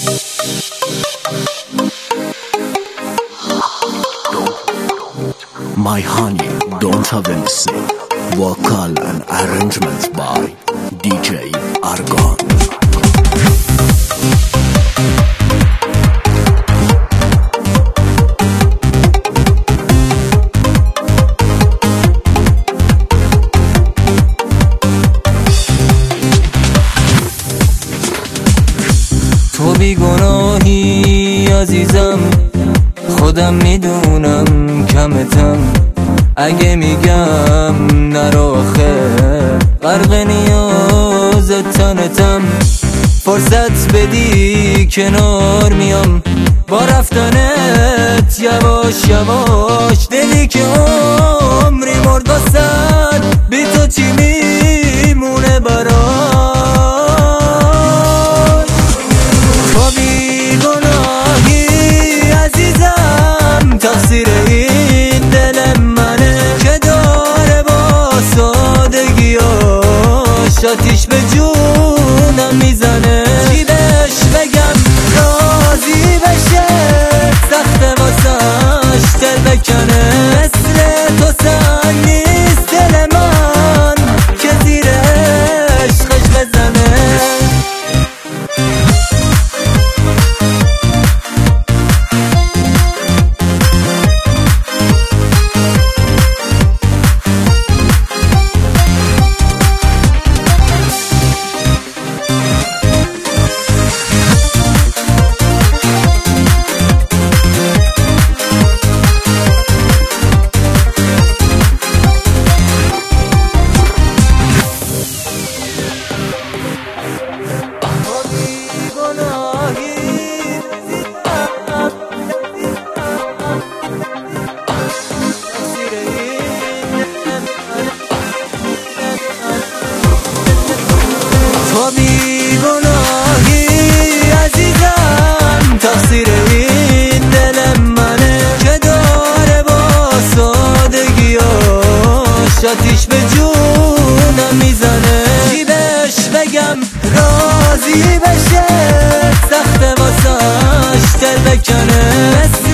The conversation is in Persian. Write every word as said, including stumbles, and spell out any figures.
My honey, don't have any say. Vocal and arrangements by D J Argon. تو بیگناهی عزیزم، خودم میدونم کمتم. اگه میگم نرو آخه غرق نیاز تنتم. فرصت بدی کنار میام با رفتنت یواش یواش. دلی که عمری مرد واسد بی تو چی میمونه برات. تو بیگناهی عزیزم، تقصیر این دل منه که داره با سادگیاش آتیش به جونم میزنه. چی بهش بگم راضی بشه، سخته واسش دل بکنه. مثل تو سنگ نیست دل من که زیر عشقش بزنه. تو بیگناهی عزیزم، تقصیر این دل منه که داره با سادگیاش آتیش به جونم میزنه. چی بهش بگم راضی بشه، سخته واسش دل بکنه.